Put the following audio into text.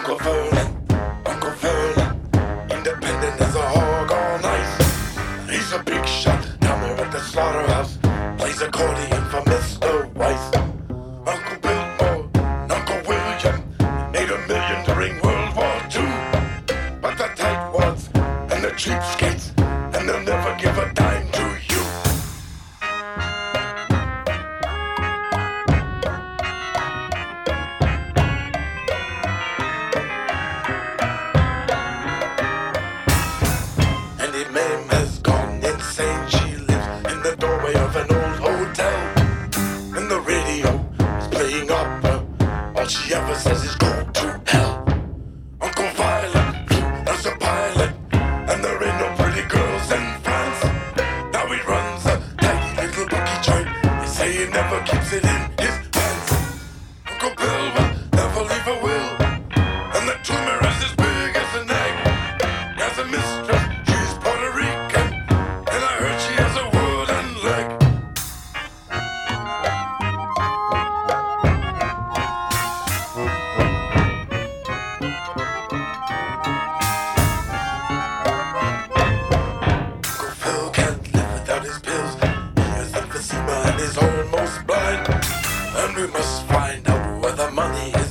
Uncle Vernon, Uncle Vernon, independent as a hog on ice. He's a big shot down there at the slaughterhouse, plays accordion for Mr. Weiss. Uncle Bill and Uncle William made $1 million during World War II. But the tightwads and the cheapskates, and they'll never give a dime to you. Andy Mame has gone insane. She lives in the doorway of an old hotel, and the radio is playing opera. All she ever says is go to hell. Uncle Violet as a pilot, and there ain't no pretty girls in France. Now he runs a tiny little bookie joint. They say he never keeps it in his pants. Uncle Bill will never leave a will, and the tumor is as big as an egg. He has a mistress, she's Puerto Rican, and I heard she has a wooden leg. Uncle Phil can't live without his pills. He has emphysema and is almost blind. And we must find out where the money is.